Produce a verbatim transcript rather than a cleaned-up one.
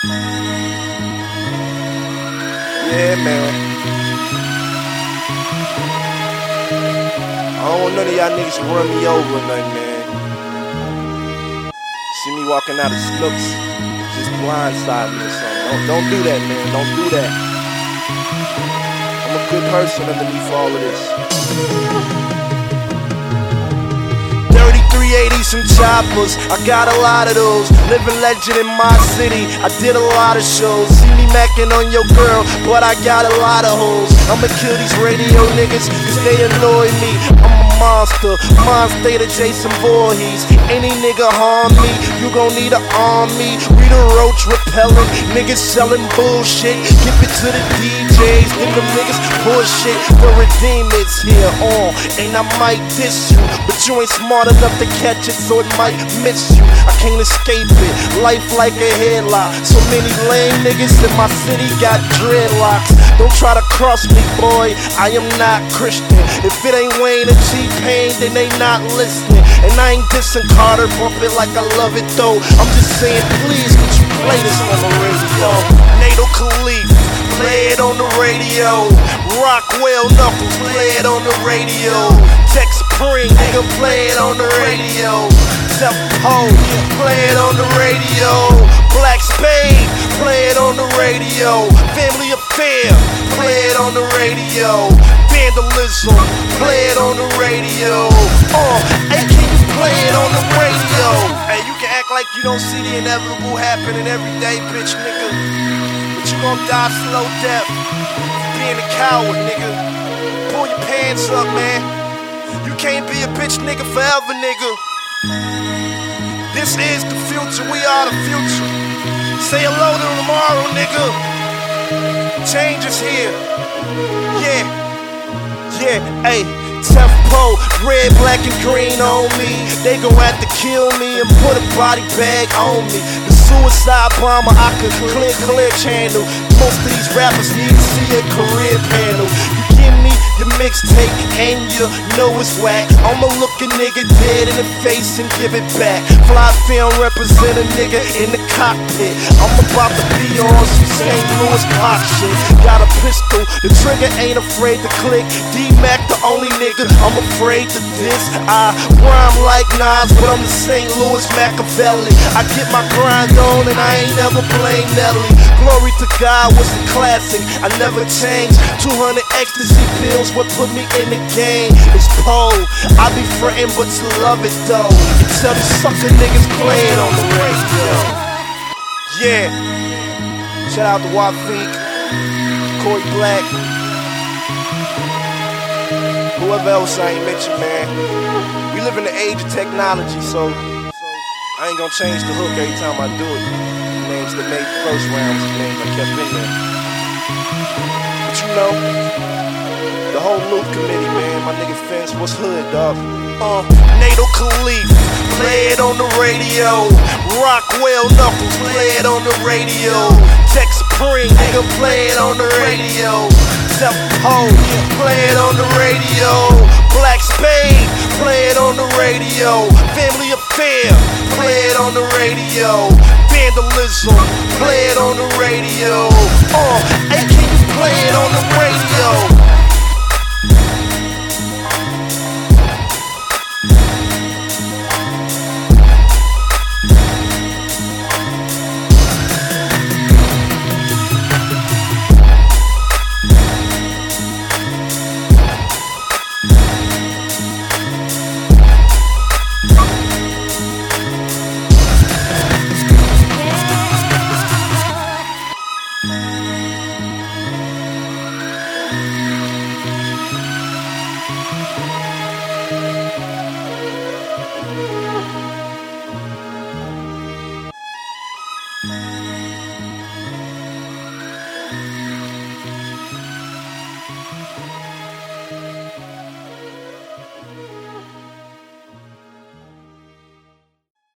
Yeah, man. I don't want none of y'all niggas to run me over or nothing, man. See me walking out of Snooks, just blindside me or something. Don't, don't do that, man. Don't do that. I'm a good person underneath all of this. thirty-three eighties and choppers, I got a lot of those. Living legend in my city, I did a lot of shows. See me macking on your girl, but I got a lot of hoes. I'ma kill these radio niggas, cause they annoy me. I'm a monster, mind state of Jason Voorhees. Any nigga harm me, you gon' need an army. Read a roach repellent, niggas selling bullshit. Give it to the D Js, then them niggas bullshit. The redeem it's here on, and I might diss you, but you ain't smart enough to catch it, so it might miss you. I can't escape it, life like a headlock. So many lame niggas in my city got dreadlocks. Don't try to cross me, boy, I am not Christian. If it ain't Wayne and T-Pain, then they not listening. And I ain't dissing Carter, bump it like I love it though. I'm just saying, please, could you play this on the radio? Nato Khalif, play it on the radio. Rockwell Knuckles, play it on the radio. Tech Supreme, nigga, play it on the radio. Self-Ho, play it on the radio. Black Spade, play it on the radio. Family Affair, play it on the radio. Vandalism, play it on the radio. Oh, hey, can you play it on the radio? Hey, you can act like you don't see the inevitable happening every day, bitch, nigga. But you gon' die slow death. Being a coward, nigga. Pull your pants up, man. You can't be a bitch nigga forever, nigga. This is the future, we are the future. Say hello to tomorrow, nigga. Change is here. Yeah, yeah, ayy. Tempo, red, black, and green on me. They gon' have to kill me and put a body bag on me. The suicide bomber, I could clear, clear channel. Most of these rappers need to see a career panel. You give me your mixtape and you know it's whack. I'ma look a nigga dead in the face and give it back. Fly film represent a nigga in the cockpit. I'm about to be on some Saint Louis pop shit. Got a pistol, the trigger ain't afraid to click. D-Mac the only nigga I'm afraid to diss. I rhyme like Nas, but I'm the Saint Louis Machiavelli. I get my grind on and I ain't never blame Nelly. Glory to God was a classic, I never changed. Two hundred ecstasy pills, what put me in the game? It's Poe, I be frontin' but you love it though. You tell these sucker niggas play it on the radio. Yeah, shout out to Wafik, Corey Black, whoever else I ain't mentioned, man. We live in the age of technology, so I ain't gonna change the hook every time I do it. The names that made the first round was the names I kept in there. But you know, the whole Loop committee, man, my nigga Fence, what's hood, dog? Uh, Nato Khalif, play it on the radio. Rockwell Knuckles, play it on the radio. Tech Supreme, nigga, play it on the radio. Self-Ho, play it on the radio. Black Spade, play it on the radio. Family Affair, play it on the radio. Vandalism, play it on the radio. Uh,